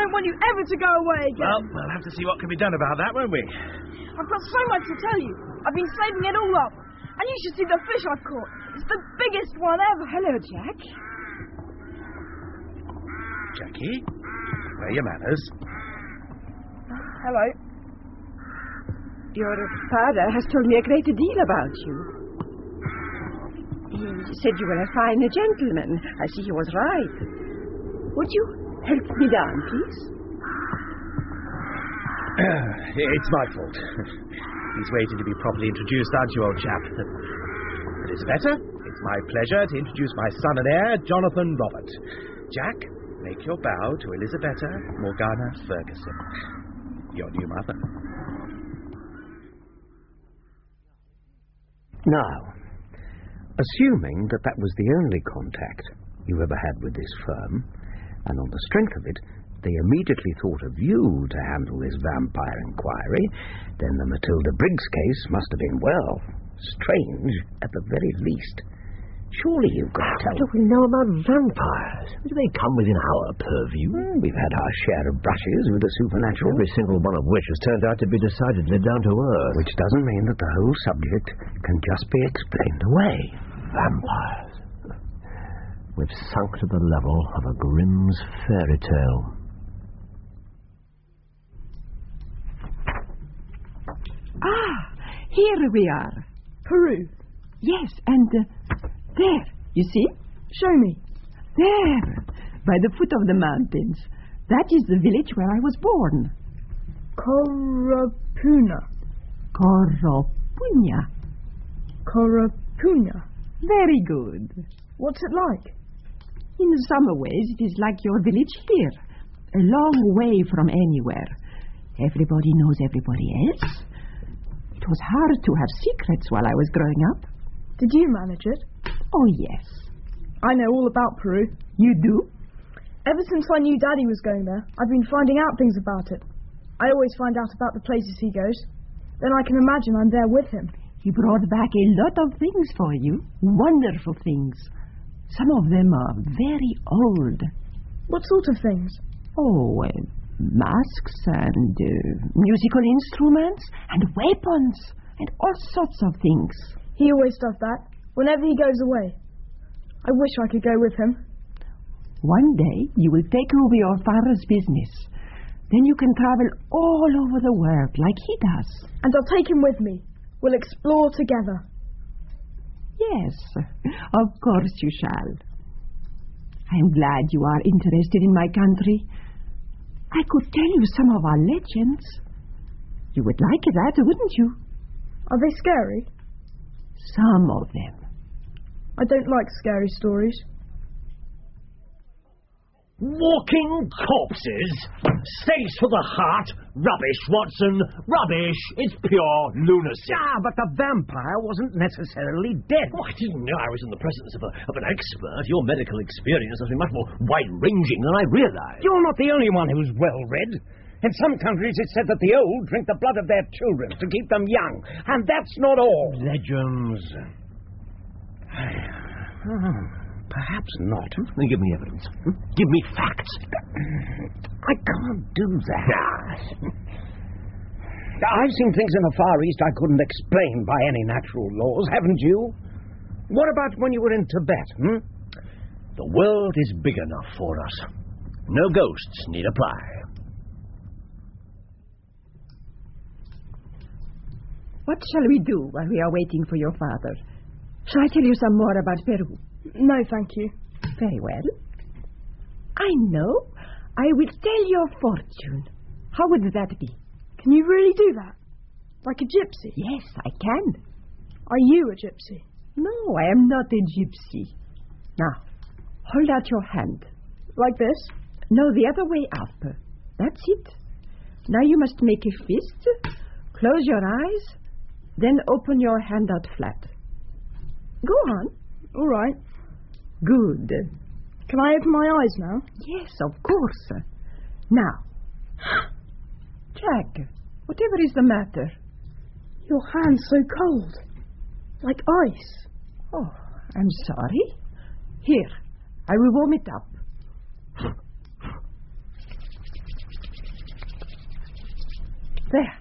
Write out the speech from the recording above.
don't want you ever to go away again. Well, we'll have to see what can be done about that, won't we? I've got so much to tell you. I've been saving it all up. And you should see the fish I've caught. It's the biggest one ever. Hello, Jack. Jackie, where are your manners? Hello. Your father has told me a great deal about you. He said you were a fine gentleman. I see he was right. Would you help me down, please? It's my fault. He's waiting to be properly introduced, aren't you, old chap? Elizabeth, it's my pleasure to introduce my son and heir, Jonathan Robert. Jack, make your bow to Elizabeth Morgana Ferguson, your new mother. Now, assuming that was the only contact you ever had with this firm, and on the strength of it, they immediately thought of you to handle this vampire inquiry, then the Matilda Briggs case must have been, well, strange at the very least. Surely you could tell... What do we know about vampires? Do they come within our purview? We've had our share of brushes with the supernatural. Every single one of which has turned out to be decidedly down to earth. Which doesn't mean that the whole subject can just be explained away. Vampires. We've sunk to the level of a Grimm's fairy tale. Here we are. Peru. Yes, and there, you see? Show me. There, by the foot of the mountains. That is the village where I was born. Korapuna. Koropunya. Korapuna. Very good. What's it like? In some ways, it is like your village here. A long way from anywhere. Everybody knows everybody else. It was hard to have secrets while I was growing up. Did you manage it? Oh, yes. I know all about Peru. You do? Ever since I knew Daddy was going there, I've been finding out things about it. I always find out about the places he goes. Then I can imagine I'm there with him. He brought back a lot of things for you. Wonderful things. Some of them are very old. What sort of things? Oh, masks and musical instruments and weapons and all sorts of things. He always does that, whenever he goes away. I wish I could go with him. One day you will take over your father's business. Then you can travel all over the world like he does. And I'll take him with me. We'll explore together. Yes, of course you shall. I'm glad you are interested in my country. I could tell you some of our legends. You would like that, wouldn't you? Are they scary? Some of them. I don't like scary stories. Walking corpses? Stakes for the heart? Rubbish, Watson. Rubbish. It's pure lunacy. But the vampire wasn't necessarily dead. Oh, I didn't know I was in the presence of an expert. Your medical experience has been much more wide-ranging than I realized. You're not the only one who's well-read. In some countries it's said that the old drink the blood of their children to keep them young. And that's not all. Legends. Perhaps not. Then give me evidence. Give me facts. I can't do that. I've seen things in the Far East I couldn't explain by any natural laws, haven't you? What about when you were in Tibet, The world is big enough for us. No ghosts need apply. What shall we do while we are waiting for your father? Shall I tell you some more about Peru? No, thank you. Very well. I know. I will tell your fortune. How would that be? Can you really do that? Like a gypsy? Yes, I can. Are you a gypsy? No, I am not a gypsy. Now, hold out your hand. Like this? No, the other way up. That's it. Now you must make a fist. Close your eyes. Then open your hand out flat. Go on. All right. Good. Can I open my eyes now? Yes, of course. Now, Jack, whatever is the matter? Your hand's so cold. Like ice. Oh, I'm sorry. Here, I will warm it up. There.